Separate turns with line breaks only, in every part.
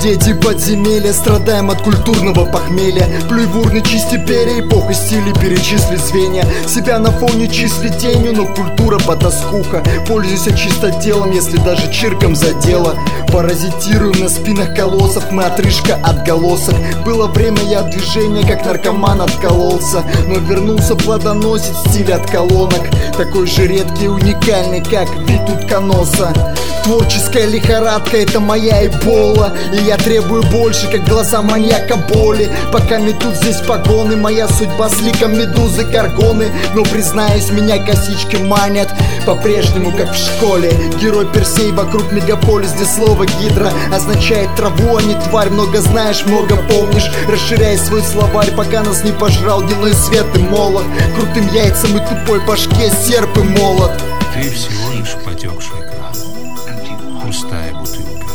Дети подземелья, страдаем от культурного похмелья. Плюй в урны, чисти перья, эпоха стилей, перечисли звенья. Себя на фоне числи тенью, но культура потаскуха. Пользуйся чисто делом, если даже чирком задело. Паразитируем на спинах колоссов, мы отрыжка отголосок. Было время, я от движения, как наркоман откололся. Но вернулся плодоносить стиль от колонок. Такой же редкий и уникальный, как вид утконоса. Творческая лихорадка — это моя эбола. И я требую больше, как глаза маньяка боли. Пока метут здесь погоны, моя судьба с ликом медузы горгоны. Но признаюсь, меня косички манят по-прежнему, как в школе. Герой Персей, вокруг мегаполис, где слово гидра означает траву, а не тварь. Много знаешь, много помнишь. Расширяй свой словарь, пока нас не пожрал дневной свет и молот. Крутым яйцам и тупой башке серп и молот.
Ты всего лишь потекший кран, пустая бутылка,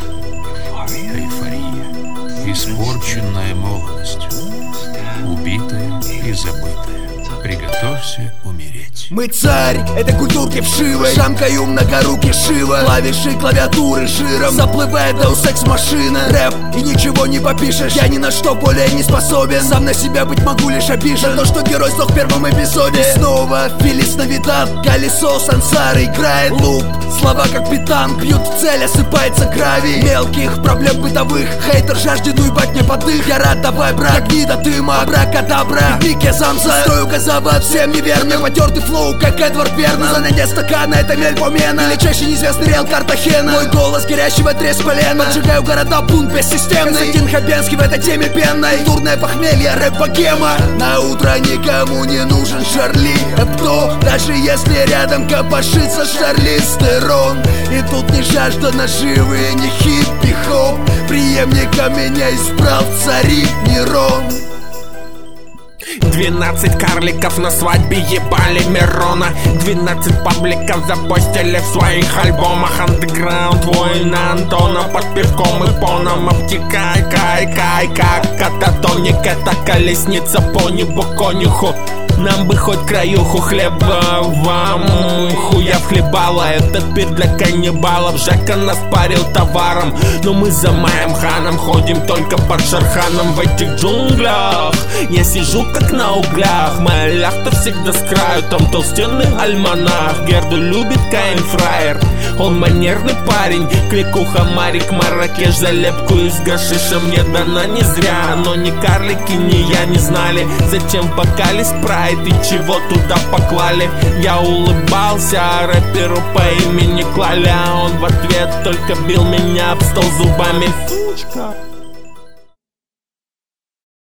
эйфория, испорченная молодостью, убитая и забытая. Приготовься умереть.
Мы царь этой культурки вшивой. Шамкаю многорукий Шива. Клавиши клавиатуры жиром заплывает до секс-машина. Рэп и ничего не попишешь. Я ни на что более не способен. Сам на себя быть могу лишь обижен. То, что герой сдох в первом эпизоде. И снова Фелис Навидад. Колесо сансары играет луп. Слова как бетан бьют в цель, осыпается гравий. Мелких проблем бытовых. Хейтер жаждет уебать мне подых. Я рад, давай, брак, огни до дыма. Абракадабра, пике замса. Строю газоват, всем неверным. Потертый флоу, как Эдвард Берна. За надеть стакана, это мельпомена. Или чаще неизвестный Реал Картахена. Мой голос горящего треск полена. Поджигаю города, бунт бессистемный. Константин Хабенский в этой теме пенной. Турное похмелье, рэп-богема. На утро никому не нужен Шарли Эбдо. Даже если рядом копошится Шарлиз Терон. И тут не жажда наживы, не хиппи-хоп. Преемника меня избрал в цари Нерон.
12 карликов на свадьбе ебали Мирона. 12 пабликов запостили в своих альбомах. Андеграунд, война Антона. Под пивком и поном обтекай, кай, как кататоник. Это колесница по небу конюху. Нам бы хоть краюху хлеба, вам хуя вхлебала. Этот пир для каннибалов. Жека нас парил товаром, но мы за моим ханом ходим только под шарханом. В этих джунглях я сижу как на углях. Моя яхта всегда с краю, там толстенный альманах. Герду любит Каин Фраер, он манерный парень. Кликуха, Марик, Марракеш, залепку из гашиша мне дана не зря. Но ни карлики, ни я не знали, зачем в бокале спрайт и чего туда поклали. Я улыбался рэперу по имени Клаля. Он в ответ только бил меня об стол зубами. Сучка.